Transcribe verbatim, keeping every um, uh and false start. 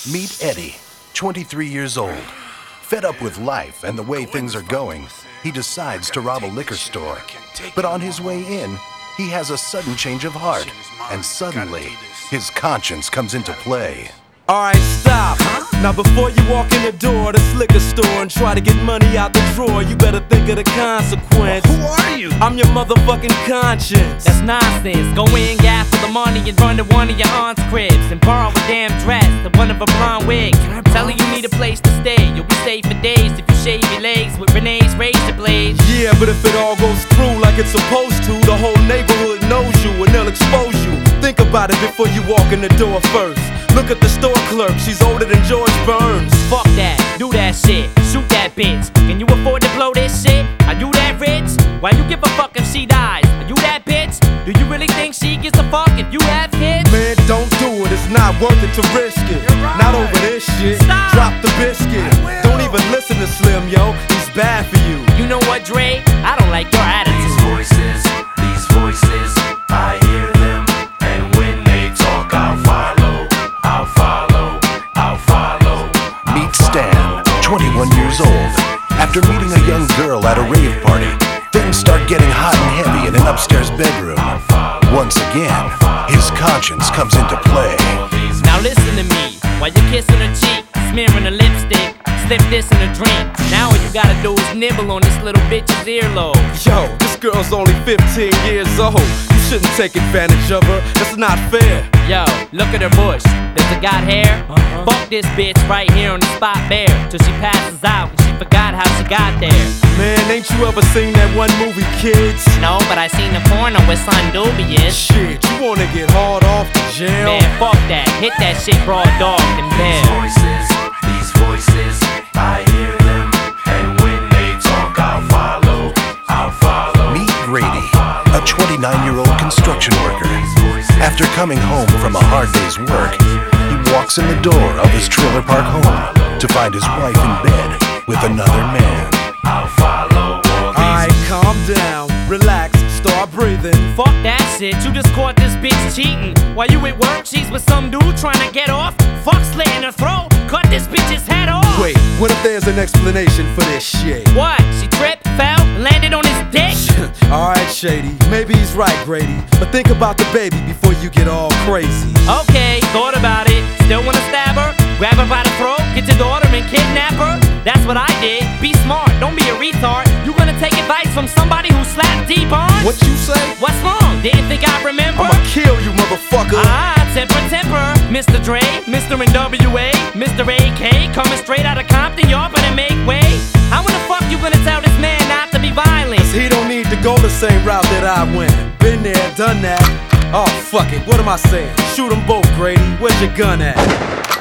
Meet Eddie, twenty-three years old. Fed up with life and the way things are going, he decides to rob a liquor store. But on his way in, he has a sudden change of heart, and suddenly, his conscience comes into play. Alright, stop. Now before you walk in the door of this liquor store and try to get money out the drawer, you better think of the consequence. Who are you? I'm your motherfucking conscience. That's nonsense. Go in, gas for the money, and run to one of your aunt's cribs and borrow a damn dress, the one of a blonde wig. Telling you need a place to stay. You'll be safe for days if you shave your legs with Renee's razor blades. Yeah, but if it all goes through like it's supposed to, the whole neighborhood knows you and they'll expose you. Think about it before you walk in the door first. Look at the store clerk, she's older than George Burns. Fuck that, do that shit, shoot that bitch. Can you afford to blow this shit? Are you that rich? Why you give a fuck if she dies? Are you that bitch? Do you really think she gives a fuck if you have kids? Man, don't do it, it's not worth it to risk it. Right. Not over this shit. Stop. Drop the biscuit. Don't even listen to Slim, yo, he's bad for you. You know what, Dre? I don't like your attitude. These voices, these voices, I hear them, and when they talk, I'll follow, I'll follow, I'll follow. Meet Stan, twenty-one years old. After meeting a young girl at a rave party, things start getting hot and heavy in an upstairs bedroom. Once again, his conscience comes into play. Now listen to me, while you're kissing her cheek, smearing her lipstick, slip this in a drink. Now all you gotta do is nibble on this little bitch's earlobe. Yo, this girl's only fifteen years old. You shouldn't take advantage of her, that's not fair. Yo, look at her bush, does it got hair? Uh-huh. Fuck this bitch right here on the spot bare, till she passes out and she forgot how she got there. Man, ain't you ever seen that one movie, Kids? No, but I seen the porno with Son Dubious. Shit, you wanna get hard off the jail? Man, fuck that, hit that shit broad dog and These bear. voices, these voices, I hear them, and when they talk, I'll follow, I'll follow. Meet Grady, a twenty-nine-year-old construction worker. After coming home from a hard day's work, he walks in the door of his trailer park home to find his wife in bed with another man. I'll follow. Alright, calm down, relax, start breathing. Fuck that shit, you just caught this bitch cheating. While you at work, she's with some dude trying to get off. Fuck slitting her throat, cut this bitch's head off. Wait, what if there's an explanation for this shit? What? She tripped, fell, landed on his dick? Alright, Shady, maybe he's right, Grady. But think about the baby before you get all crazy. Okay, thought about it. Still wanna stab her? Grab her by the throat, get your daughter and kidnap her? That's what I did. Be smart, don't be a retard. You gonna take advice from somebody who slapped D-Barnes? What you say? What's wrong? Didn't think I remember? I'ma kill you, motherfucker. Ah, temper, temper. Mister Dre, Mister N W A, Mister A K, coming straight out of Compton, y'all better make way. How in the fuck you gonna tell this man not to be violent? Cause he don't need to go the same route that I went. Been there, done that. Oh, fuck it, what am I saying? Shoot them both, Grady. Where's your gun at?